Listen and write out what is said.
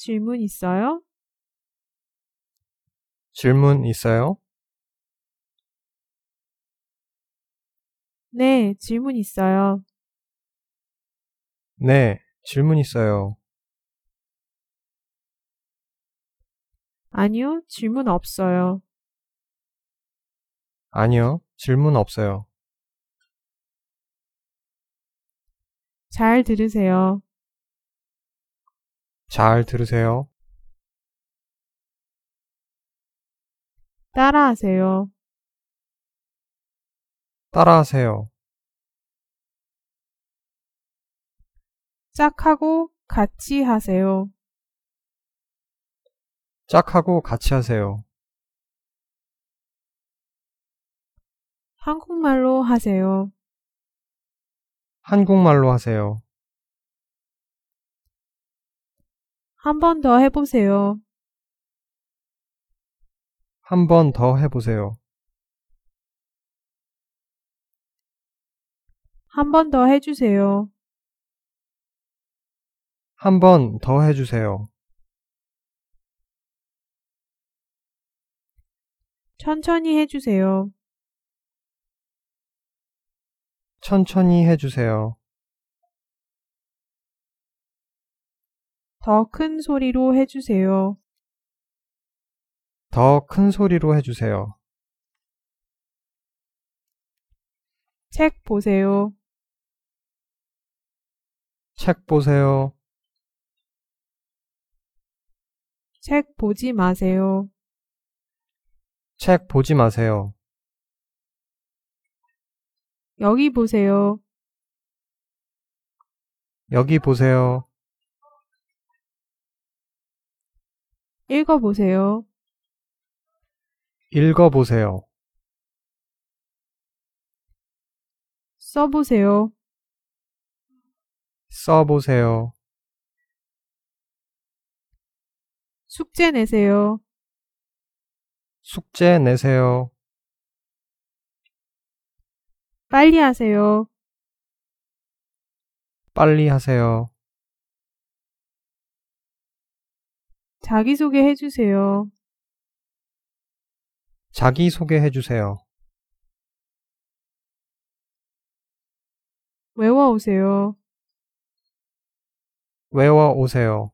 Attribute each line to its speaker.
Speaker 1: 질문 있어요?
Speaker 2: 질문 있어요?
Speaker 1: 네, 질문 있어요.
Speaker 2: 네, 질문 있어요.
Speaker 1: 아니요, 질문 없어요.
Speaker 2: 아니요, 질문 없어요.
Speaker 1: 잘 들으세요.
Speaker 2: 잘 들으세요.
Speaker 1: 따라하세요.
Speaker 2: 따라하세요.
Speaker 1: 짝하고 같이 하세요.
Speaker 2: 짝하고 같이 하세요.
Speaker 1: 한국말로 하세요.
Speaker 2: 한국말로 하세요.
Speaker 1: 한 번 더 해보세요.
Speaker 2: 한 번 더 해보세요.
Speaker 1: 한 번 더 해주세요.
Speaker 2: 한 번 더 해주세요.
Speaker 1: 천천히 해주세요.
Speaker 2: 천천히 해주세요.
Speaker 1: 더 큰 소리로 해주세요.
Speaker 2: 더 큰 소리로 해주세요.
Speaker 1: 책 보세요.
Speaker 2: 책 보세요.
Speaker 1: 책 보지 마세요.
Speaker 2: 책 보지 마세요.
Speaker 1: 여기 보세요.
Speaker 2: 여기 보세요.
Speaker 1: 읽어보세요.
Speaker 2: 읽어보세요.
Speaker 1: 써보세요.
Speaker 2: 써보세요.
Speaker 1: 숙제 내세요.
Speaker 2: 숙제 내세요.
Speaker 1: 빨리 하세요.
Speaker 2: 빨리 하세요.
Speaker 1: 자기소개 해주세요.
Speaker 2: 자기소개 해주세요.
Speaker 1: 외워오세요.
Speaker 2: 외워오세요.